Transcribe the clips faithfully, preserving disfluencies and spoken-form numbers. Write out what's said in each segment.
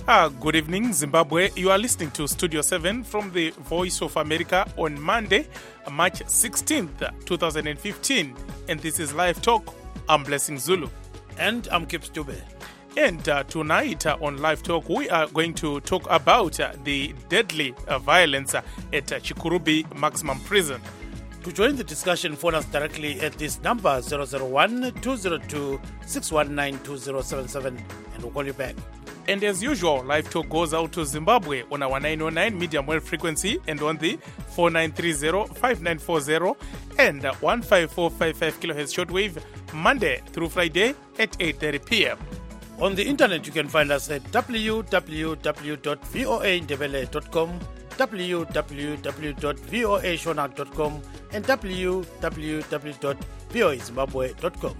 Ah, good evening, Zimbabwe. You are listening to Studio seven from the Voice of America on Monday, March sixteenth, twenty fifteen. And this is Live Talk. I'm Blessing Zulu. And I'm Kip Stube. And uh, tonight uh, on Live Talk, we are going to talk about uh, the deadly uh, violence uh, at uh, Chikurubi Maximum Prison. To join the discussion, phone us directly at this number zero zero one, two zero two, six one nine, two zero seven seven and we'll call you back. And as usual, Live Talk goes out to Zimbabwe on our nine oh nine medium wave frequency and on the four nine three zero, five nine four zero and one five four five five kilohertz shortwave Monday through Friday at eight thirty p.m. On the internet, you can find us at w w w dot voa ndebele dot com, w w w dot voa shona dot com and w w w dot voa zimbabwe dot com.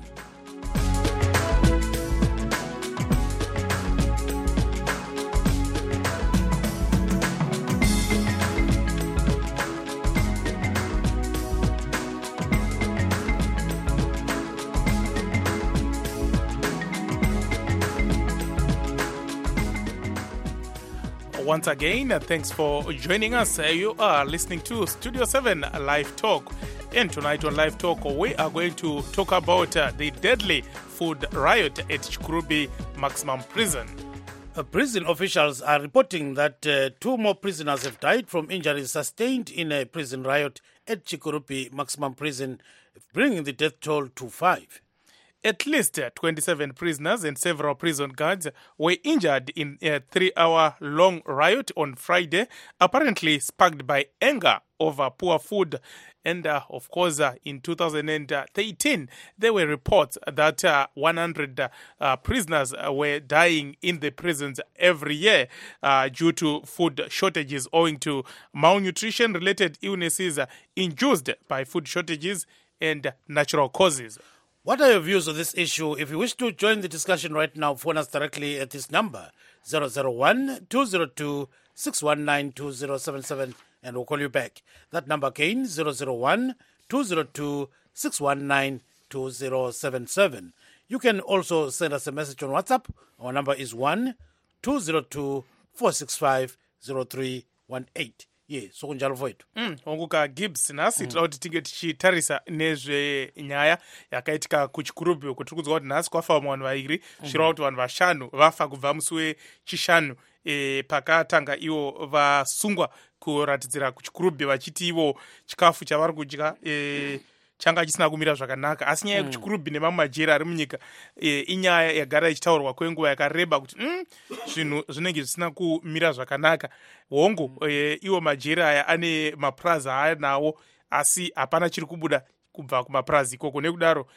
Once again, uh, thanks for joining us. Uh, you are listening to Studio seven Live Talk. And tonight on Live Talk, we are going to talk about uh, the deadly food riot at Chikurubi Maximum Prison. Uh, prison officials are reporting that uh, two more prisoners have died from injuries sustained in a prison riot at Chikurubi Maximum Prison, bringing the death toll to five. At least twenty-seven prisoners and several prison guards were injured in a three-hour-long riot on Friday, apparently sparked by anger over poor food. And, uh, of course, uh, in two thousand thirteen, there were reports that uh, one hundred uh, prisoners were dying in the prisons every year uh, due to food shortages owing to malnutrition-related illnesses uh, induced by food shortages and natural causes. What are your views on this issue? If you wish to join the discussion right now, phone us directly at this number, zero zero one, two zero two, six one nine, two zero seven seven, and we'll call you back. That number again, zero zero one, two zero two, six one nine, two zero seven seven. You can also send us a message on WhatsApp. Our number is one, two zero two, four six five, zero three one eight. Ye so kunjalo mfowethu. Mm, onguka Gibbs nasi mm. Tinoda tinge tichitarisa nezve nyaya yakaitika kuChikurubi kuti tikuzwa kuti nhasi kwafa vanhu vairi zvireva kuti vanhu vashanu vafa kubva musi wechishanu e, pakatanga ivo vasungwa kuratidzira kuChikurubi vachiti ivo chikafu chavari kudya e, changa chisina kumira zvakanaka asi nyaya yekuChikurubi nemamwe majera ari munyika e, inyaya yagara ichitaurwa kwenguva yakareba kuti mm, zvinhu zvinenge zvisina kumira zvakanaka. Hongu e, iwo majera aya ane mapurazi aanawo asi hapana chiri kubuda kubva kumapurazi ikoko, nekudaro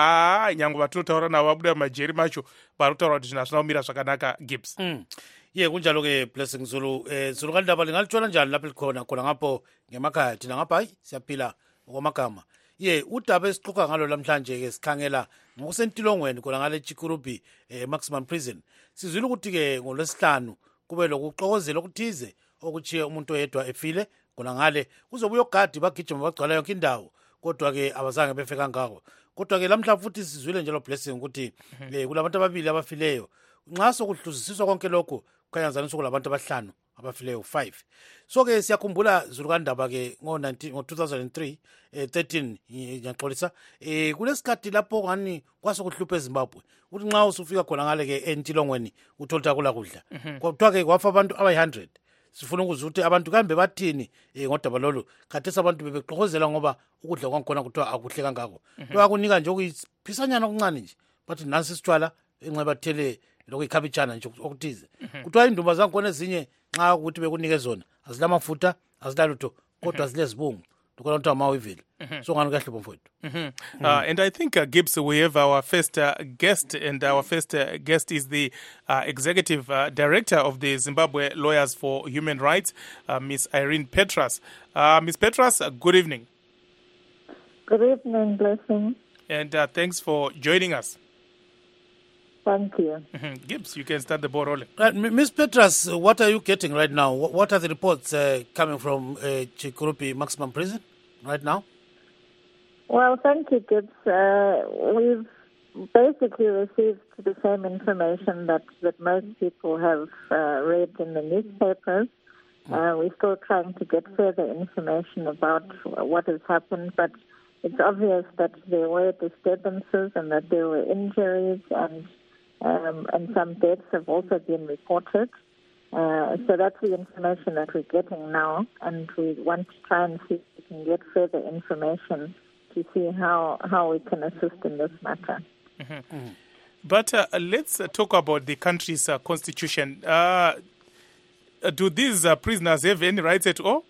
aa nyange vatinotaura navo vabuda majeri macho vari kutaura kuti zvinhu hazvina kumira zvakanaka. Gibbs mm. ye kunjalo ke Blessing Zulu eh, Zulu kandaba lingalithola njani lapho likhona khona ngapho ngemakhaya thina ngapha hayi siyaphila ngokwamagama. Ye udaba esixoxa ngalo namhlanje ke sikhangela ngokusentilongweni khona ngale Chikurubi eh, Maximum Prison. Sizwile ukuthi ke ngolwesihlanu kube lokuxokozela okuthize okuchiye umuntu oyedwa efile khona ngale kuzobuya ogadi bagijima bagcwala yonke indawo, kodwa ke abazange befika ngako. Kodwa ke lamhla futhi sizwile njalo Blessing ukuthi eh, kulabantu ababili abafileyo. Nxa sokuhluzisiswa konke lokho kuyanzaniswa kulabantu abahlanu abafileyo five. So ke siyakhumbula Zulu kandaba ke ngo two thousand three eh, thirteen ngiyaxolisa eh kulesikhathi lapho ngani kwasokuhlupha eZimbabwe uthi nxa usufika khona ngale ke entilongweni utholta kula kudla kodwa ke kwafa abantu abayi one hundred. Sifuna ukuzwa ukuthi abantu kambe bathini eh ngodaba lolu khathesi abantu bebexokozela ngoba ukudla kwankhona kuthiwa akuhle kangako to akunika nje okuyiphisanyana okuncane nje bathi nansi sitshwala enxeba thele lokuyikhabitshana nje okuthize kuthiwa indumba zankhona ezinye nxa ukuthi bekunike zona azilamafutha azilalutho kodwa zilezibungu ndokonto amawivile so ngani kahle bomfowethu. Uh, and I think, uh, Gibbs, we have our first uh, guest, and our first uh, guest is the uh, Executive uh, Director of the Zimbabwe Lawyers for Human Rights, uh, Miss Irene Petras. Uh, Miss Petras, uh, good evening. Good evening, Blessing. And uh, thanks for joining us. Thank you. Mm-hmm. Gibbs, you can start the ball rolling. Right, Miss Petras, what are you getting right now? What are the reports uh, coming from uh, Chikurubi Maximum Prison right now? Well, thank you, Gibbs. Uh, we've basically received the same information that, that most people have uh, read in the newspapers. Uh, we're still trying to get further information about what has happened, but it's obvious that there were disturbances and that there were injuries, and um, and some deaths have also been reported. Uh, so that's the information that we're getting now, and we want to try and see if we can get further information to see how, how we can assist in this matter. Mm-hmm. Mm-hmm. But uh, let's uh, talk about the country's uh, constitution. Uh, do these uh, prisoners have any rights at all?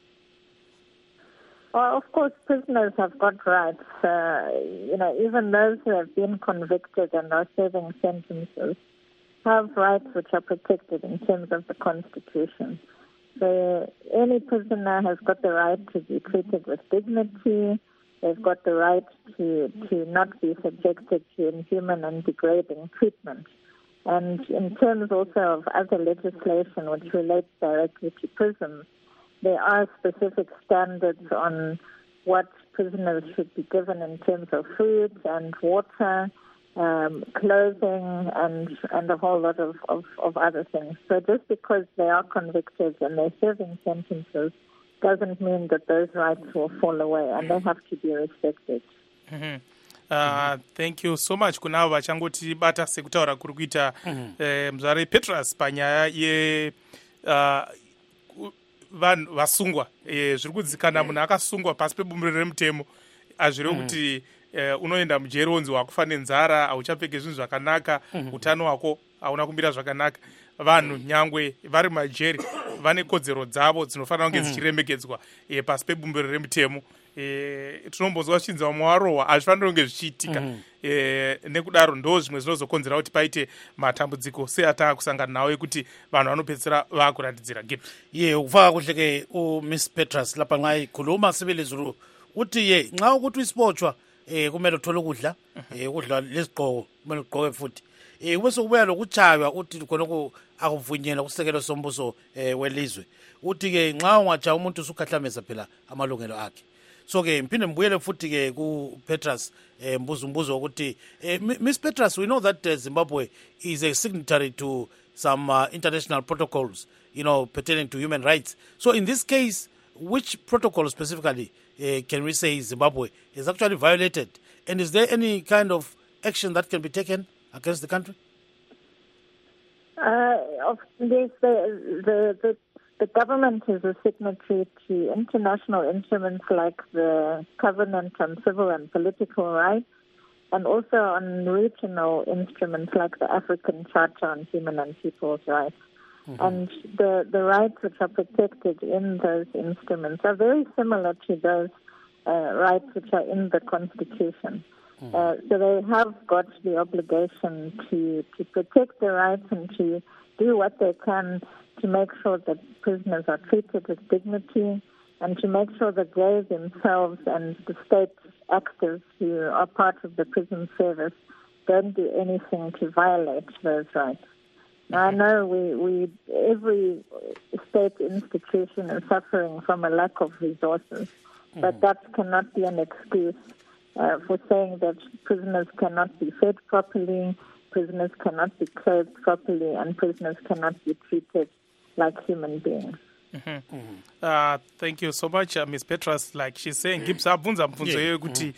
Well, of course, prisoners have got rights. Uh, you know, even those who have been convicted and are serving sentences have rights which are protected in terms of the Constitution. So any prisoner has got the right to be treated with dignity. They've got the right to, to not be subjected to inhuman and degrading treatment. And in terms also of other legislation which relates directly to prisons, there are specific standards on what prisoners should be given in terms of food and water, um, clothing, and and a whole lot of, of, of other things. So just because they are convicted and they're serving sentences doesn't mean that those rights will fall away, and they have to be respected. Mm-hmm. Uh, mm-hmm. Thank you so much. Kunavo vachangoti bata sekutaura kuri kuita eh, mzvare Petrus panyaya ye uh, vanhu vasungwa eh, zviri kudzikana munhu akasungwa pasi pebumbiro remutemo azvirevo kuti eh, unoenda mujeri wonzi wakufa nenzara, hauchapfeke zvinhu zvakanaka, utano hwako hauna kumbira zvakanaka. Vanhu nyangwe vari majeri vane kodzero dzavo dzinofanira kunge dzichiremekedzwa eh, pasi pebumbiro remutemo. E, tinombonzwa zvichinzi vamwe varohwa hazvifaniri kunge zvichiitika. mm. e, nekudaro ndo zvimwe zvinozokonzera kuti paite matambudziko seataa kusangana nawo ekuti vanhu vanopedzisira vaakuratidzira gap. ye ukufaka kuhle ke uMiss Petrus lapha nxa ikhuluma sibili zulu uthi ye nxa ukuthi isibotshwa eh kumele uthole ukudla eh ukudla lesigqoko kumele ugqoke futhi eh kube sokubuya lokutshaywa uthi khonoko akuvunyelwa kusekelo sombuso eh welizwe uthi ke nxa ungatsha umuntu usukhahlameza phela amalungelo akhe. So ke mphinde mbuyele futhi ke ku Petrus eh mbuzo mbuzo ukuthi eh, Miss Petrus, we know that uh, Zimbabwe is a signatory to some uh, international protocols, you know, pertaining to human rights. So in this case, which protocol specifically uh, can we say Zimbabwe is actually violated, and is there any kind of action that can be taken against the country? Uh, of this, the, the the The government is a signatory to international instruments like the Covenant on Civil and Political Rights, and also on regional instruments like the African Charter on Human and People's Rights. Mm-hmm. And the, the rights which are protected in those instruments are very similar to those uh, rights which are in the Constitution. Mm-hmm. Uh, so they have got the obligation to, to protect the rights and to do what they can to make sure that prisoners are treated with dignity, and to make sure that they themselves and the state actors who are part of the prison service don't do anything to violate those rights. Now, I know we, we every state institution is suffering from a lack of resources, mm-hmm. but that cannot be an excuse uh, for saying that prisoners cannot be fed properly, prisoners cannot be clothed properly, and prisoners cannot be treated like human beings. Mm-hmm. Mm-hmm. Uh, thank you so much, uh, Miss Petrus. Like she's saying, gibsa abvunza mvunzo yeyo kuti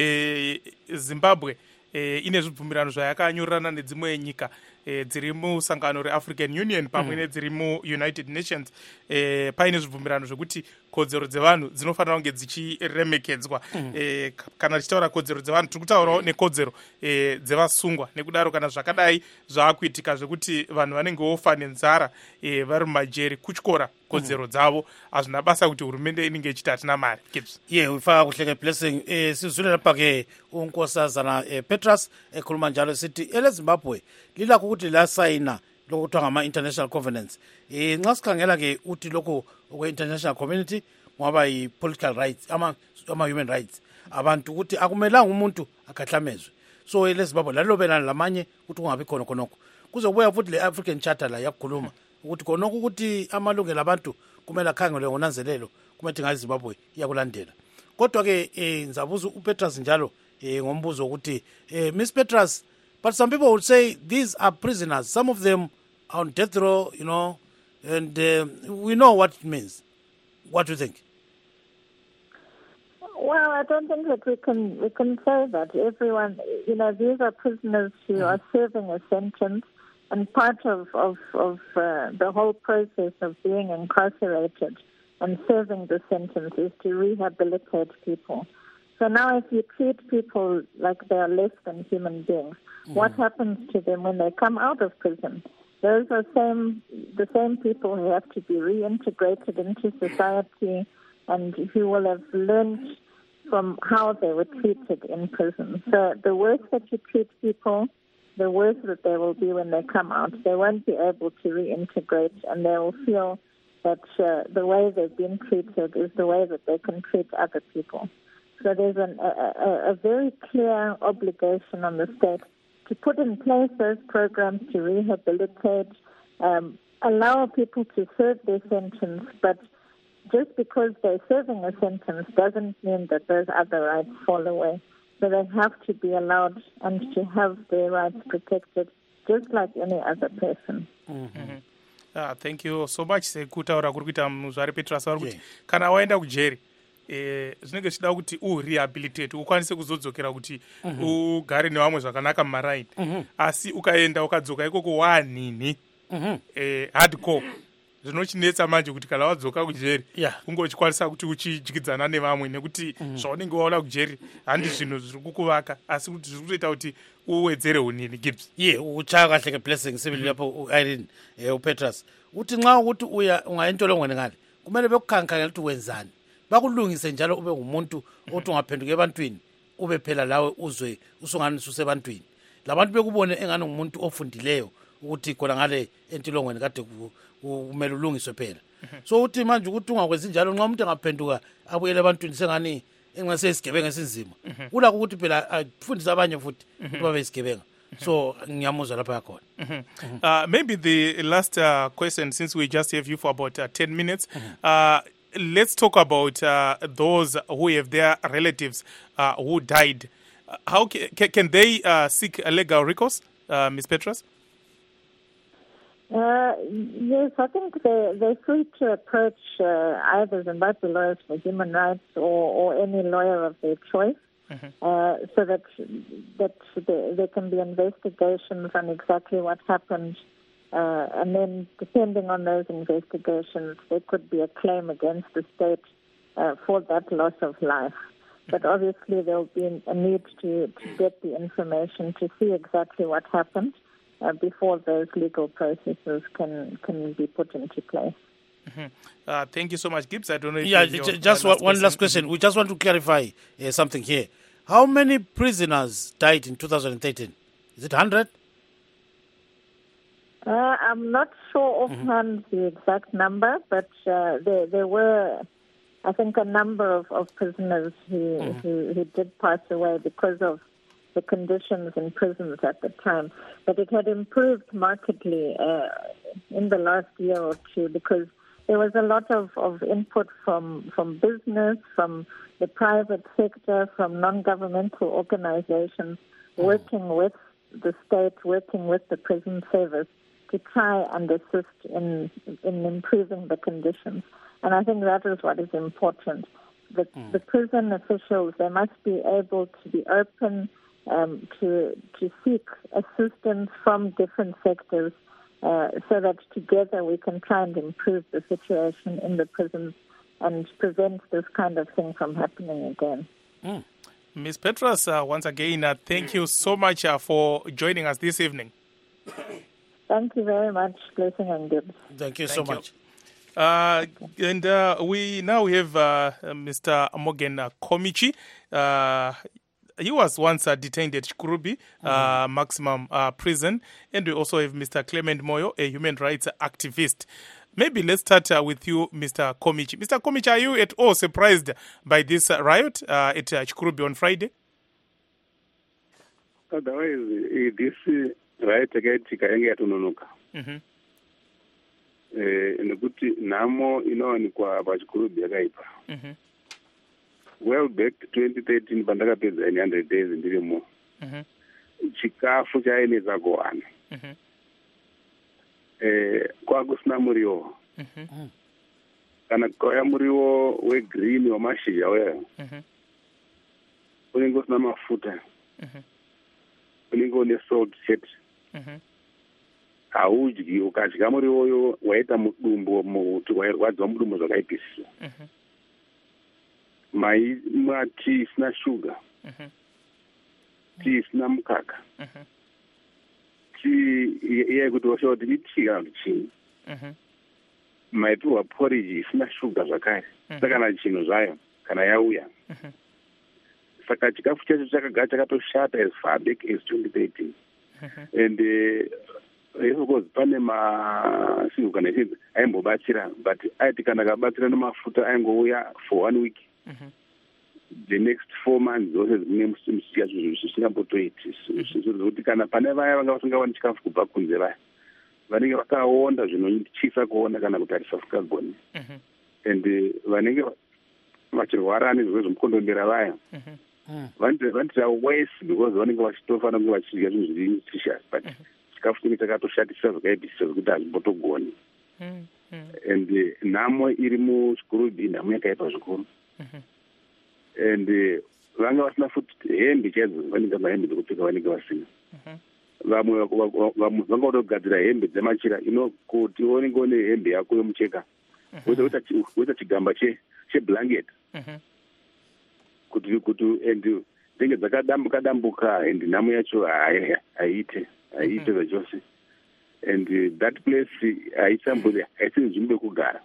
Zimbabwe eh, ine zvibvumirano zvayakanyorana nedzimwe nyika eh, dziri musangano reAfrican Union pamwe nedziri muUnited Nations. eh, paine zvibvumirano zvokuti kodzero dzevanhu dzinofanira kunge dzichiremekedzwa. eh, kana tichitaura kodzero dzevanhu tiri kutaurawo nekodzero eh, dzevasungwa. Nekudaro kana zvakadai zvaakuitika zvekuti vanhu vanenge vofa nenzara eh, vari mumajeri kutyora kodzero dzavo hazvina basa kuti hurumende inenge ichiti hatina mari. ye ufaka kuhle ke blessing eh, sizwile lapha ke unkosazana eh, Petrus ekhuluma eh, njalo sithi ele Zimbabwe lilakho ukuthi lasayina lokuthiwa ngama-international covenants. Eh, nxa sikhangela ke uthi lokho okwe-international community ngoba yi-political rights, ama-human ama rights, abantu ukuthi akumelanga umuntu akhahlamezwe. So ele Zimbabwe lalobelana lamanye ukuthi kungabi khona khonokho. Kuzobuya futhi le-African Charter la yakhuluma ukuthi khonokho ukuthi amalungelo abantu kumele akhangelwe ngonanzelelo, kumele ngathi Zimbabwe iyakulandela. Kodwa ke eh, ngizabuza uPetrus njalo eh, ngombuzo ukuthi eh, Miss Petrus, But some people would say these are prisoners. Some of them are on death row, you know, and uh, we know what it means. What do you think? Well, I don't think that we can we can say that everyone, you know, these are prisoners who mm-hmm. are serving a sentence, and part of of, of uh, the whole process of being incarcerated and serving the sentence is to rehabilitate people. So now, if you treat people like they are less than human beings, mm-hmm. what happens to them when they come out of prison? Those are same the same people who have to be reintegrated into society, and who will have learned from how they were treated in prison. So the worse that you treat people, the worse that they will be when they come out. They won't be able to reintegrate, and they will feel that uh, the way they've been treated is the way that they can treat other people. So there's an, a, a, a very clear obligation on the state to put in place those programs to rehabilitate, um, allow people to serve their sentence, but just because they're serving a sentence doesn't mean that those other rights fall away. So they have to be allowed and to have their rights protected just like any other person. Mm-hmm. Ah, thank you so much sekutaura kuri kuita muzvari Petrus vari kuti kana waenda kujeri eh zvinenge zvida kuti urehabilitate ukwanise kuzodzokera kuti ugare nevamwe zvakanaka mumaraini asi ukaenda ukadzoka ikoko wanini eh hardcore zvinochinetsa manje kuti kana wadzoka kujeri ungokwanisa kuti uchidyidzana nevamwe nekuti zvaunenge waona kujeri handi zvinhu zviri kukuvaka asi kuti zviri kutoita kuti uwedzere unini Gibbs. Ye uchaya kahle ke blessing sibili lapho Irene eh uPetrus uthi nxa ukuthi uya ungayentolongweni ngale kumele bekukhankanya ukuthi wenzani bakulungise njalo ube ngumuntu othi ungaphenduka ebantwini ube phela lawe uzwe usungani susebantwini labantu bekubone engane ngumuntu ofundileyo ukuthi khona ngale entilongweni kade kumele ulungiswe phela. So uthi manje ukuthi ungakwenzi njalo nxa umuntu engaphenduka abuyele ebantwini sengani engase isigebenga esinzima kulakho ukuthi phela afundisa abanye futhi ukuthi babe isigebenga. So ngiyamuzwa lapha yakhona. Uh, maybe the last uh, question, since we just have you for about uh, ten minutes, uh, let's talk about uh, those who have their relatives uh, who died. Uh, how ca- can they uh, seek a legal recourse, uh, Miz Petrus? Uh, yes, I think they, they're free to approach uh, either Zimbabwe Lawyers for Human Rights or, or any lawyer of their choice. Mm-hmm. Uh, so that that there, there can be investigations on exactly what happened, uh, and then depending on those investigations, there could be a claim against the state uh, for that loss of life. But obviously there will be a need to, to get the information to see exactly what happened uh, before those legal processes can, can be put into place. Mm-hmm. Uh, thank you so much, Gibbs. I don't know if yeah, j- just one, one last question. We just want to clarify uh, something here. How many prisoners died in two thousand thirteen? Is it one hundred? Uh, I'm not sure offhand mm-hmm. the exact number, but uh, there, there were, I think, a number of, of prisoners who, mm-hmm. who, who did pass away because of the conditions in prisons at the time. But it had improved markedly uh, in the last year or two because there was a lot of, of input from, from business, from the private sector, from non-governmental organizations, working with the state, working with the prison service to try and assist in in improving the conditions. And I think that is what is important. The, mm. the prison officials, they must be able to be open um, to to seek assistance from different sectors uh, so that together we can try and improve the situation in the prisons and prevent this kind of thing from happening again. Mm. Miz Petrus, uh, once again, uh, thank you so much uh, for joining us this evening. Thank you very much, Blessing and Gibbs. Thank you thank so you. much. Uh, and uh, we now have uh, Mister Morgan uh, Komichi. Uh, he was once uh, detained at Chikurubi uh, mm-hmm. maximum uh, prison. And we also have Mister Clement Moyo, a human rights activist. Maybe let's start uh, with you, Mister Komichi. Mister Komichi, are you at all surprised by this uh, riot uh, at uh, Chikurubi on Friday? Otherwise, this uh, riot yakaitika yange yatononoka. Nekuti nhamo inowanikwa pachikurubi yakaipa. Well back to twenty thirteen pandakapedza in one hundred days ndirimo. chikafu chaenedza kuwana eh kwakusina muriwo kana kukauya muriwo wegreen wamashizha weyo unenge usina mafuta unenge une salt chete haudyi. Ukadya muriwoyo waita mudumbu muti wairwadzwa mudumbu zvakaipisisa maimwa tii isina shuga tii isina mukaka tii iyai kuti washawa kuti itii kana kuti chini maipiwa porridge isina shuga zvakare saka kana chinhu zvayo kana yauya saka chikafu chacho chakagara chakatoshata as far back as twenty thirteen and yes of course pane masinhu kana ichinzi aimbobatsira but aiti kana akabatsira nemafuta aingouya for one week the next four months zose dzine musicha zvisingambotoiti zvokuti kana pane vaya vanga vasingawani chikafu kubva kunze vaya vanenge vakaonda zvinochisa kuona kana kutarisa sikagoni and vanenge vachirwara nezvirwere zvemukondombera vaya vanoita worse because vanenge vachitofanira kunge vachidya zvinhu zviri nutritious but chikafu chinenge chakatoshatisa zvakaipisisa zvokuti hazvimbotogoni and nhamo iri muchikurubhi nhamo yakaipa zvikuru and vanga vasina futi hembe chaidzo vanenge mahembe dzekupfeka vanenge vasina vamwe vanga vada kugadzira hembe dzemachira ino kuti unenge une hembe yako yomucheka woita chigamba cheblanket kuti kuti and dzinenge dzakadambuka dambuka and nhamo yacho haiite haiite zvachose and that place haisamburi haisi nzvimbo yekugara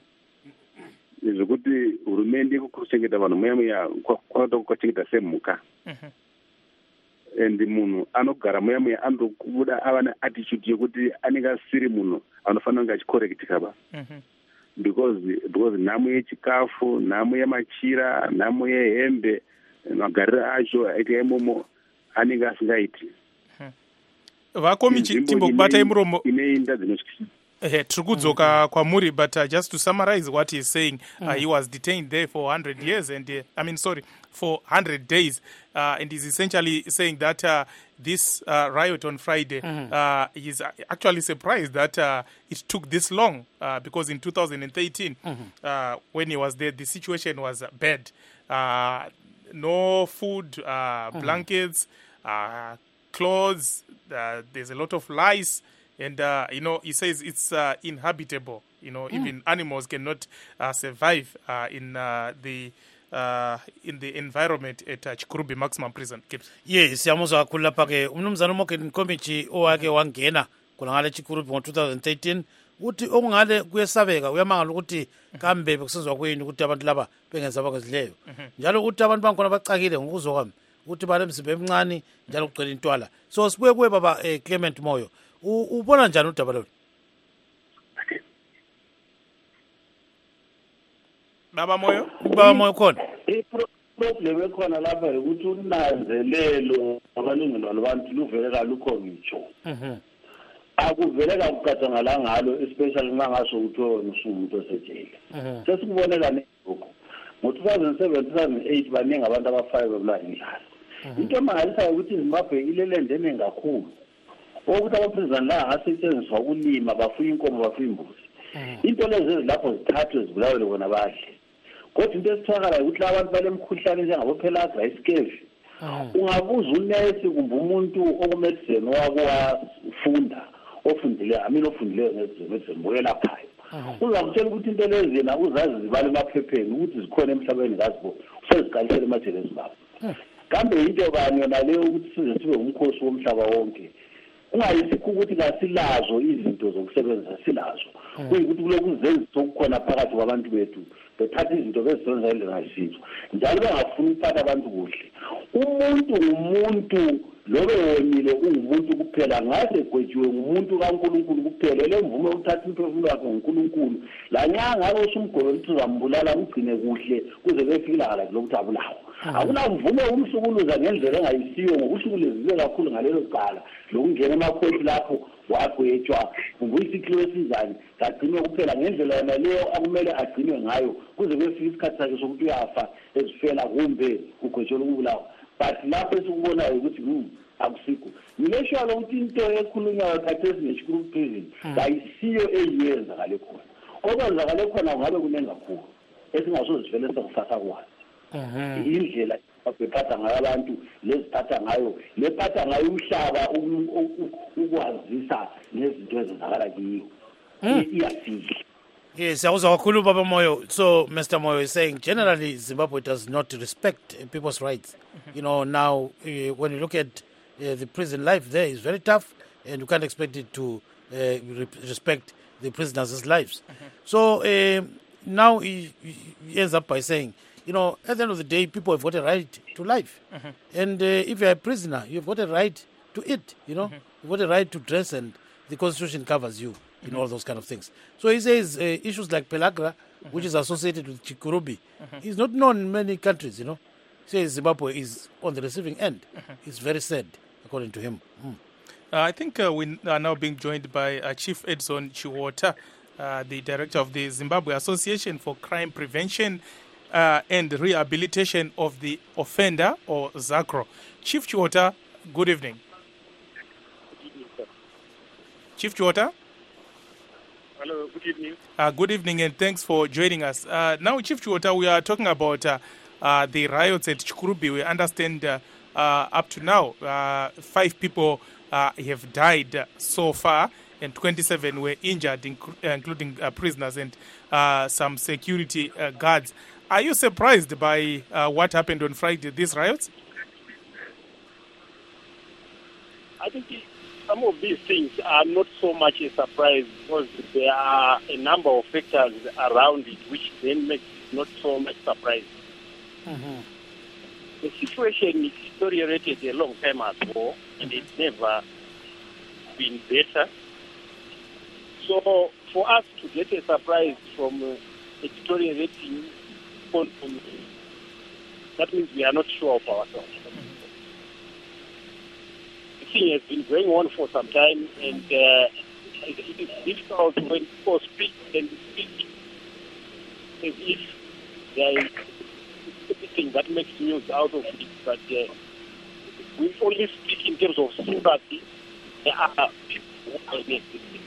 zvokuti hurumende kuchengeta vanhu muya muya kwanoda kukachengeta semhuka and munhu anogara muya muya anokubuda ava neattitude yekuti anenge asiri munhu anofanira kunge achikorekitika ba because because nhamo yechikafu nhamo yemachira nhamo yehembe magariro acho aita imomo anenge asingaiti vakomi timbokubatai muromo ineinda dzinotyisa. Uh, tiri kudzoka kwamuri but uh, just to summarize what he's saying uh, he was detained there for one hundred years and uh, I mean sorry for one hundred days uh, and he's essentially saying that uh, this uh, riot on Friday mm-hmm. uh, he's actually surprised that uh, it took this long uh, because in two thousand thirteen mm-hmm. uh, when he was there the situation was bad, uh, no food, uh, blankets, mm-hmm. uh, clothes, uh, there's a lot of lice. And, uh, you know, he says it's uh, inhabitable. You know, mm. even animals cannot uh, survive uh, in uh, the uh, in the environment at uh, Chikurubi Maximum Prison. Yes, siyamuzwa kakhulu lapha ke umnumzana uMoke Nkomichi owake wangena kulangale Chikurubi ngo twenty thirteen uthi okungale kuyesabeka uyamangala ukuthi kambe bekusizwa kweni ukuthi abantu laba bengenza abakwedlileyo njalo ukuthi abantu bangikhona bacakile ngokuzwa kwami ukuthi bale mzimba emncane njalo kugcwele intwala. So sibuye kuwe baba eh, Clement Moyo, ubona njani udaba lolu? Baba Moyo, baba Moyo khona iproblem ekhona lapha ukuthi unanzelelo abalungelo labantu luvele kalukho ngitsho. Mhm. Akuveleka kucatshangala ngalo especially nxa ngasho ukuthi umuntu osejele. Mhm. Sesikubonela lokho. Ngo two thousand seven two thousand eight baningi abantu abafayo bebulawa indlala. Into emangalisayo ukuthi iZimbabwe ilelendene kakhulu. Ukuthi abaprison la asetshenziswa ukulima, bafuya inkomo, bafuya imbuzi. Into lezi ezilapho zithathwe zibulawele bona badle. Kodwa into esithakala ukuthi abantu balemkhuhlane njengabo rice cave. Ungabuza unesi kumbe umuntu okumedicine wako wafunda ofundile amini ofundile ngezemedicine boyelaphayo. Uzakutshela ukuthi into lezi yena uzazi zibale emaphepheni ukuthi zikhona emhlabeni kazibo usezigalisela emathele eZimbabwe. Kambe into bani yona leyo ukuthi size sibe umkhosi womhlaba wonke. Ungayisikho ukuthi kasilazo izinto zokusebenza silazo. Kuyikuthi kuloku zenziso kukhona phakathi kwabantu bethu bethatha izinto bezisebenza endlela ngayisizo njalo bengafuna ukuphatha abantu kuhle. Umuntu umuntu lobe wonile ungumuntu kuphela ngase gwetshiwe ngumuntu kaNkulunkulu kuphela lemvume ukuthatha imphefumulo yakhe ngoNkulunkulu la nyanga osumgolo ukuthi uzambulala ugcine kuhle kuze befikela la lokuthi abulawo. Akunamvume umsukuluza ngendlela engayisiyo ngokuhlukulezile kakhulu ngalelo cala lokungena emakhoti lapho wagwetshwa ubuyisikhiwe esizani kagcinwe kuphela ngendlela yona leyo akumele agcinwe ngayo kuze kufike isikhathi sakhe sokuthi uyafa ezifela kumbe ugwetshelwe ukubulawa. But lapho esikubonayo ukuthi akusiko ngisho ukuthi into ekhulunywa khathesi ngeShukuru prison ayisiyo eyenzakale khona okwenzakale khona ngabe kunenga kakhulu esingasozivele sokufasa kwazi indlela bephatha ngayo abantu leziphatha ngayo lephatha ngayo umhlaba ukwazisa nezinto ezenzakala kiyo iyafika. Yes, I was kakhulu Baba Moyo. So Mister Moyo is saying generally Zimbabwe does not respect uh, people's rights. Mm-hmm. You know, now uh, when you look at uh, the prison life there is very tough, and you can't expect it to uh, re- respect the prisoners' lives. Mm-hmm. So uh, now he, he ends up by saying, you know, at the end of the day, people have got a right to life. Mm-hmm. And uh, if you're a prisoner, you've got a right to eat, you know. Mm-hmm. You've got a right to dress, and the Constitution covers you in mm-hmm. all those kind of things. So he says uh, issues like Pelagra, mm-hmm. which is associated with Chikurubi, mm-hmm. is not known in many countries, you know. He says Zimbabwe is on the receiving end. Mm-hmm. It's very sad, according to him. Mm. Uh, I think uh, we are now being joined by uh, Chief Edson Chiwota, uh, the director of the Zimbabwe Association for Crime Prevention uh, and Rehabilitation of the Offender, or ZACRO. Chief Chiwota, good evening. Good evening, sir. Chief Chiwota? Hello, good evening. Uh, good evening, and thanks for joining us. Uh, now, Chief Chiwota, we are talking about uh, uh, the riots at Chikurubi. We understand uh, uh, up to now, uh, five people uh, have died so far, and twenty-seven were injured, inc- including uh, prisoners and uh, some security uh, guards. Are you surprised by uh, what happened on Friday, these riots? I think some of these things are not so much a surprise because there are a number of factors around it which then makes it not so much surprising. Mm-hmm. The situation deteriorated a long time ago and it's never been better. So for us to get a surprise from uh, a deteriorating economy, that means we are not sure of ourselves. Thing has been going on for some time, and uh, it is difficult when people speak and speak as if there is anything that makes news out of it. But uh, we only speak in terms of sympathy. There are people who are against it.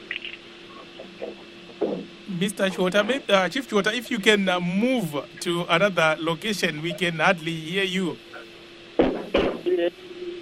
Mister Chiwota, uh, Chief Chiwota, if you can uh, move to another location, we can hardly hear you. Yeah.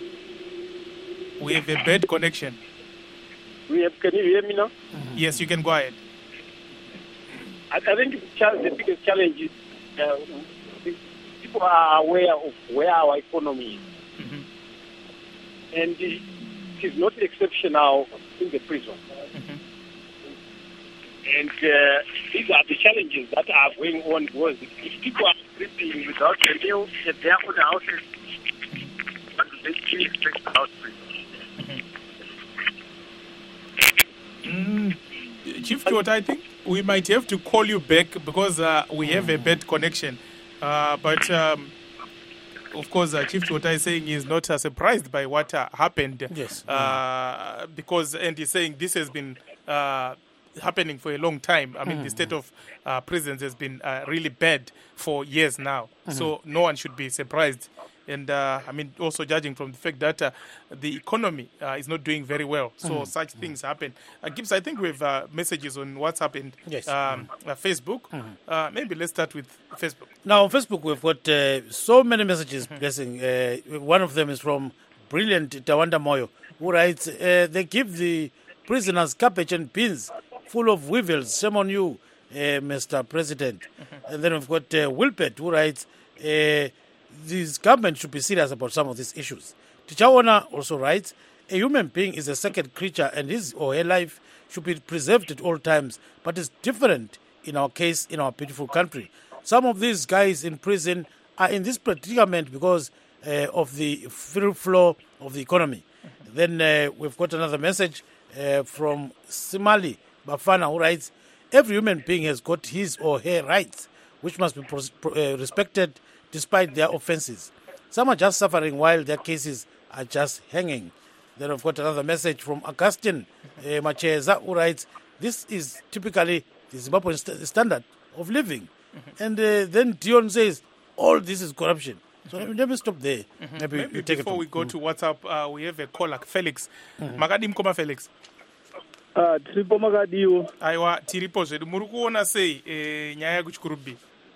We have a bad connection. We have, can you hear me now? Mm-hmm. Yes, you can go ahead. I, I think the, challenge, the biggest challenge is uh, people are aware of where our economy is. Mm-hmm. And it is not exceptional in the prison. Mm-hmm. And uh, these are the challenges that are going on because if people are sleeping without a meal at their own houses, what do they expect about prison? Mm. Chief Chiwota, I think we might have to call you back because uh, we have a bad connection. Uh, but um, of course, uh, Chief Chiwota is saying he's not uh, surprised by what uh, happened. Yes. Uh, because, and he's saying this has been uh, happening for a long time. I mean, mm. the state of uh, prisons has been uh, really bad for years now. Mm-hmm. So no one should be surprised. And, uh, I mean, also judging from the fact that uh, the economy uh, is not doing very well. So mm-hmm. such things happen. Uh, Gibbs, I think we have uh, messages on WhatsApp and yes. um, uh, Facebook. Mm-hmm. Uh, maybe let's start with Facebook. Now, on Facebook, we've got uh, so many messages, mm-hmm. Blessing. Uh, one of them is from brilliant Tawanda Moyo, who writes, uh, they give the prisoners cabbage and beans full of weevils. Shame on you, uh, Mister President. Mm-hmm. And then we've got uh, Wilpet, who writes, uh, this government should be serious about some of these issues. Tichawana also writes, a human being is a second creature and his or her life should be preserved at all times, but it's different in our case in our beautiful country. Some of these guys in prison are in this predicament because uh, of the free flow of the economy. Mm-hmm. Then uh, we've got another message uh, from Simali Bafana, who writes, every human being has got his or her rights, which must be pros- uh, respected despite their offenses. Some are just suffering while their cases are just hanging. Then I've got another message from Augustine uh, Macheza, who writes, this is typically the Zimbabwean st- standard of living. Mm-hmm. And uh, then Dion says, all this is corruption. So let me stop there. Mm-hmm. Maybe, Maybe you take before it we go mm. to WhatsApp, uh, we have a caller, Felix. Mm-hmm. Makadi mkoma Felix. Ah, tiripo makadiwo. Aiwa, tiripo zvedu. Muri kuona sei e, nyaya kuchikuru B?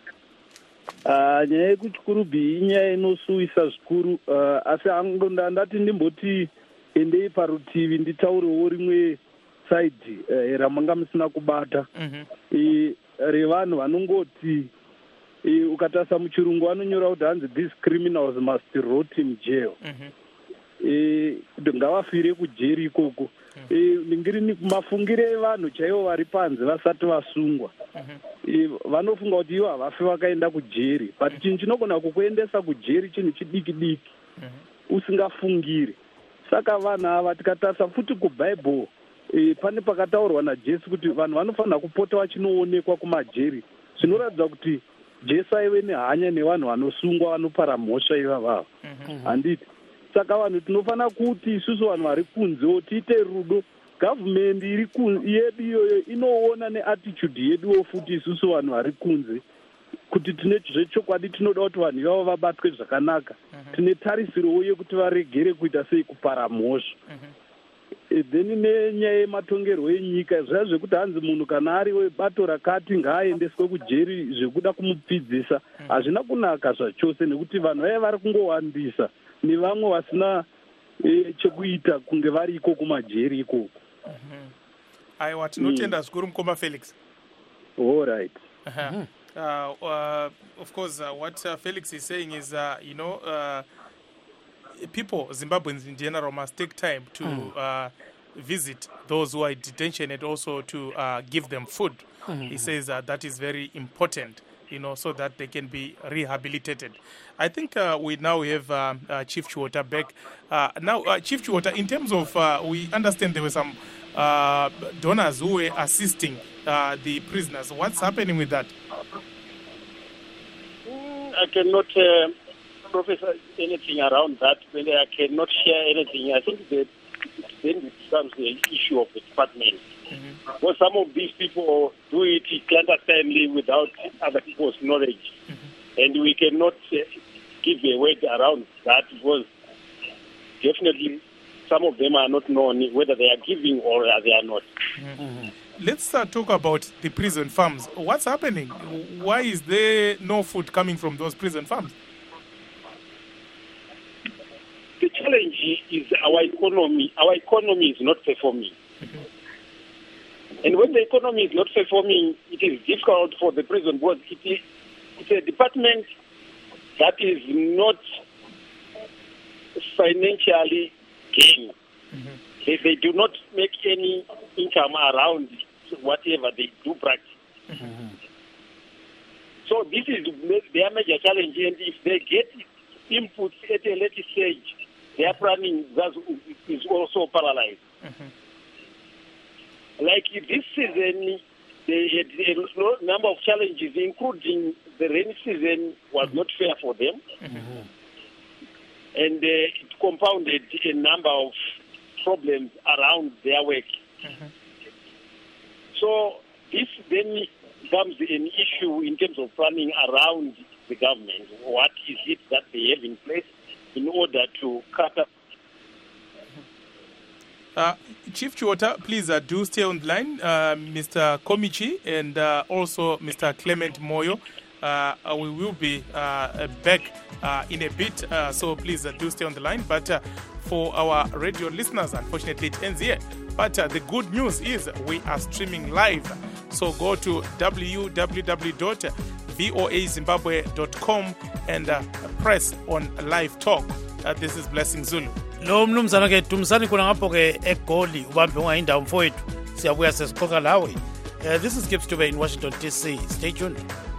Ah, nyaya yekuchikuru B inyaya inosuwisa zvikuru, uh, asi angonda ndati ndimboti endei parutivi nditaurewo rimwe side uh, ramanga musina kubata. Mm-hmm. E, revanhu vanongoti e, ukatasa muchirungu vanonyora kuti hanzi these criminals must rot in jail. Mm-hmm. E, kuti ngavafire kujeri ikoko. Mm-hmm. E, ndingiri mafungire evanhu chaivo vari panze vasati vasungwa. Mm-hmm. Vanofunga kuti ivo havafi vakaenda kujeri, but chinhu chinogona kukuendesa kujeri chinhu chidiki diki mm-hmm. usingafungiri. Saka vanhu ava tikatarisa futi kubhaibheri e, pane pakataurwa najesu kuti vanhu vanofanira kupota vachinoonekwa kumajeri, zvinoratidza kuti jesu aive nehanya nevanhu vanosungwa vanopara mhosva ivavavo. Mm-hmm. Handiti? Saka vanhu tinofanira kuti isusu vanhu vari kunzewo tiite rudo. Government iri yedu iyoyo inoona neattitude yeduwo futi isusu vanhu vari kunze kuti tine zvechokwadi tinoda kuti vanhu ivavo vabatwe zvakanaka. Mm-hmm. Tine tarisiro yekuti varegere kuita sei kupara mhosva. Mm-hmm. Then nenyaya yematongerwo enyika zviya zvekuti hanzi munhu kana ari webato rakati ngaaendeswe kujeri zvekuda kumupfidzisa hazvina mm-hmm. kunaka zvachose, nekuti vanhu vaya vari kungowandisa nevamwe vasina e, chekuita kunge variko kumajeri ikoko. Mm-hmm. Aiwa, tinotenda zvikuru mukoma Felix. All right. Uh-huh. Mm-hmm. uh, uh, of course, uh, what uh, Felix is saying is, uh, you know, uh, people, Zimbabweans in general, must take time to mm. uh, visit those who are in detention and also to uh, give them food. Mm-hmm. He says uh, that is very important, you know, so that they can be rehabilitated. I think uh, we now have uh, uh, Chief Chiwota back. Uh, now, uh, Chief Chiwota, in terms of, uh, we understand there were some uh, donors who were assisting uh, the prisoners. What's happening with that? Mm, I cannot uh, professor anything around that. I cannot share anything. I think that then it becomes the issue of the department. Mm-hmm. Well, some of these people do it clandestinely without other people's knowledge. Mm-hmm. And we cannot uh, give a word around that because definitely some of them are not known whether they are giving or they are not. Mm-hmm. Let's uh, talk about the prison farms. What's happening? Why is there no food coming from those prison farms? The challenge is our economy. Our economy is not performing. Mm-hmm. And when the economy is not performing, it is difficult for the prison because it is, it's a department that is not financially gain. Mm-hmm. They, they do not make any income around whatever they do practice. Mm-hmm. So this is their major challenge, and if they get inputs at a later stage, their planning is also paralyzed. Mm-hmm. Like this season, they had a number of challenges, including the rainy season was mm-hmm. not fair for them. Mm-hmm. And uh, it compounded a number of problems around their work. Mm-hmm. So this then becomes an issue in terms of planning around the government. What is it that they have in place in order to cut up? Uh, Chief Chiwota, please uh, do stay on the line. Uh, Mister Komichi and uh, also Mister Clement Moyo. Uh, we will be uh, back uh, in a bit, uh, so please uh, do stay on the line. But uh, for our radio listeners, unfortunately it ends here. But uh, the good news is we are streaming live. So go to w w w dot voa zimbabwe dot com and uh, press on live talk. Uh, this is Blessing Zulu. Lo mnumzana ke tumsani kuna ngapo ke eGoli ubambe ungayindawo mfowethu siyabuya sesiqoqa lawe. Uh, this is Gibbs Dube in Washington D C. Stay tuned.